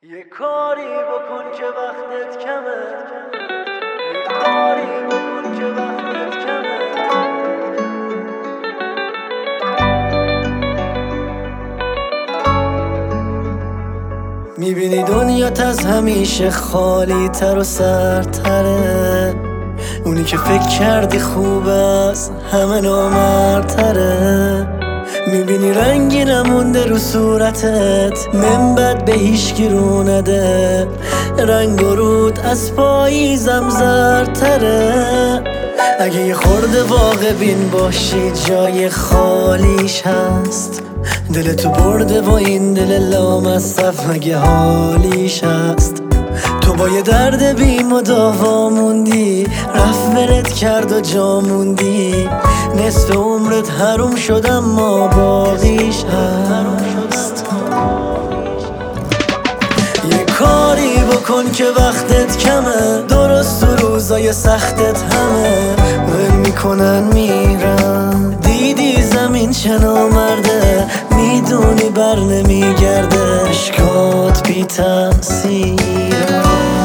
یه کاری بکن که وقتت کمه، یه کاری بکن که وقتت کمه. میبینی دنیات از همیشه خالی تر و سرتره، اونی که فکر کردی خوب است همه نامردتره. میبینی رنگی نمونده رو صورتت، من بد به هیچکی رو نده، رنگ و رود از پاییزم زرتره. اگه یه خورده واقع بین باشی جای خالیش هست، دلتو برده و این دل لامصب مگه حالیش هست. تو با یه درد بی مداوا موندی، رفت ولت کرد و جا موندی، نصف عمرت حروم شد اما باقیش هست. یه کاری بکن که وقتت کمه، درست تو روزای سختت همه ول میکنن میرن. دیدی زمین چه نامرده، میدونی بر نمیگرده، اشکات بی تأثیره.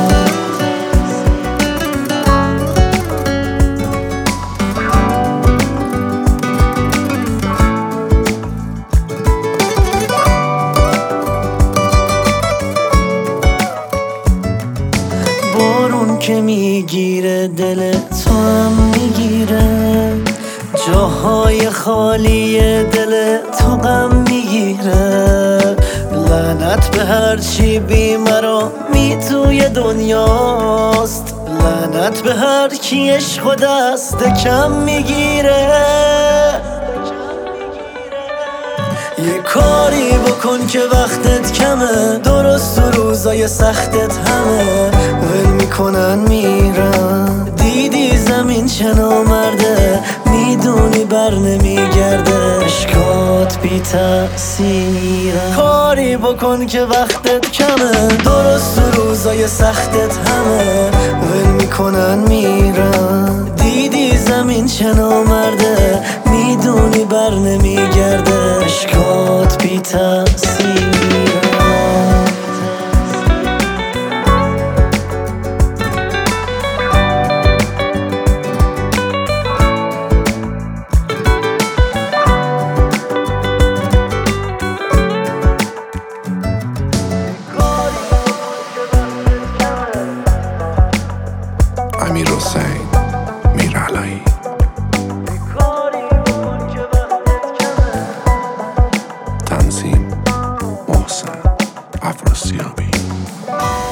بارون که میگیره دل تو هم میگیره، جاهای خالی دل تو غم میگیره. لعنت به هرچی بی‌مرامی توی دنیاست، لعنت به هر کی عشق و دست کم میگیره. یه کاری بکن که وقتت کمه، درست تو روزای سختت همه ول میکنن میرن. دیدی زمین چه نامرده، میدونی بر نمیگرده، اشکات بی تأثیره. کاری بکن که وقتت کمه، درست تو روزای سختت همه ول میکنن میرن. دیدی زمین چه نامرده، میدونی بر نمیگرده، اشکات بی تأثیره. امیرحسین میرعلایی، تنظیم محسن افراسیابی.